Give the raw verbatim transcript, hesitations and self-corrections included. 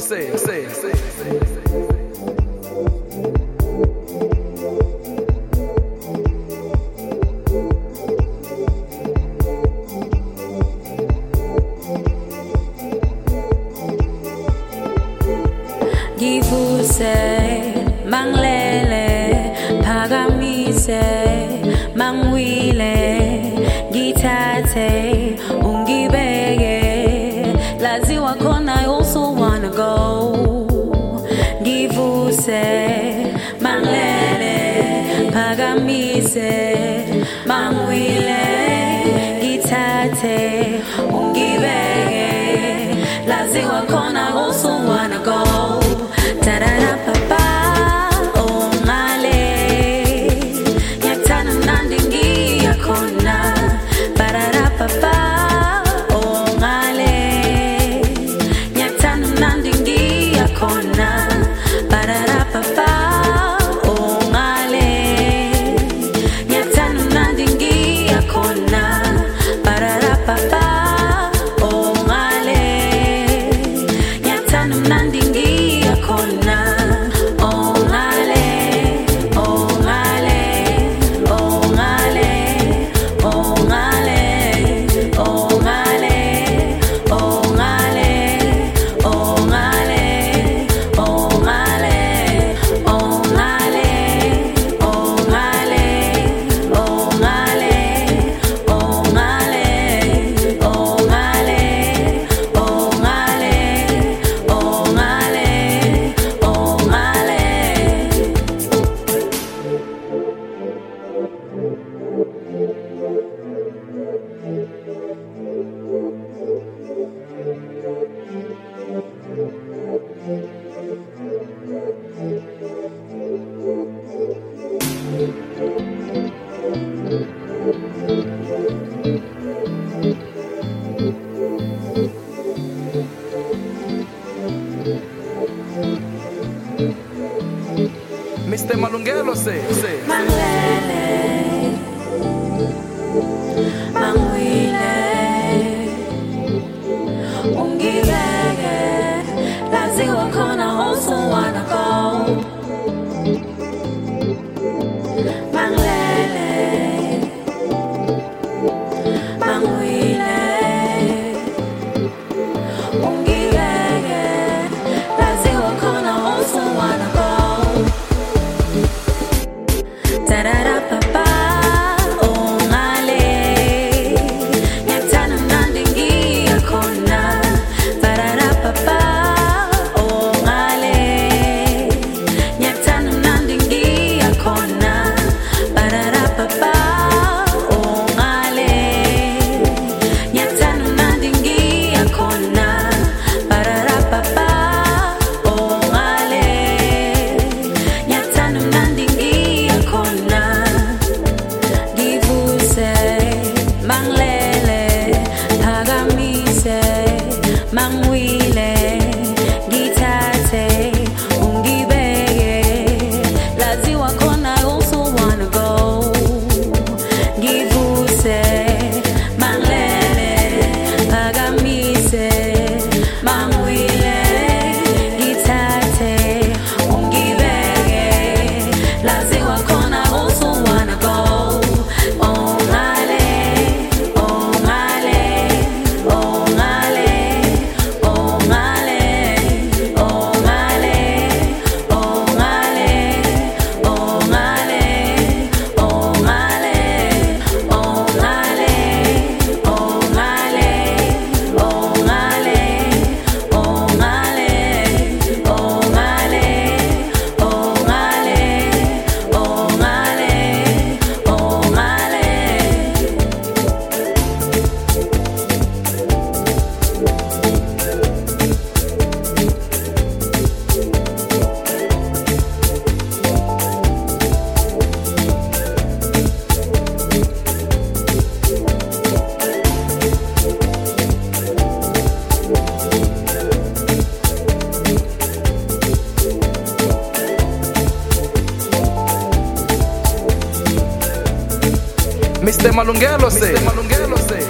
say, say, say, say. Givuse, manglele, pagamise, mangwile, gitate, ungibege, laziwa kona, I also wanna go. Givuse, manglele, pagamise, mangwile, gitate, ungibege, laziwa kona, I also wanna go. Tarara papa oh ngale nyatana nandingi yakona barara papa oh ngale nyatana nandingi yakona barara papa oh ngale nyatana nandingi yakona barara papa oh ngale nyatana nandingi yakona. Mister Malungelo say, say. Manglele, mangwile, ungibege, laziwa kona, also wanna go. Manglele, mangwile, ungibege, laziwa kona, also wanna go. Tarara papa oh ngale nyatana nandingi yakona tarara papa oh ngale nyatana nandingi yakona tarara papa oh ngale nyatana nandingi yakona tarara papa oh ngale nyatana nandingi yakona. Manglele, pagamise, mangwile, gitate, ungibege, laziwa kona, I also wanna go. Givuse, manglele, pagamise, mangwile, gitate, ungibege, laziwa kona, I also wanna go. Mister Malungelo say, Mister Malungelo say.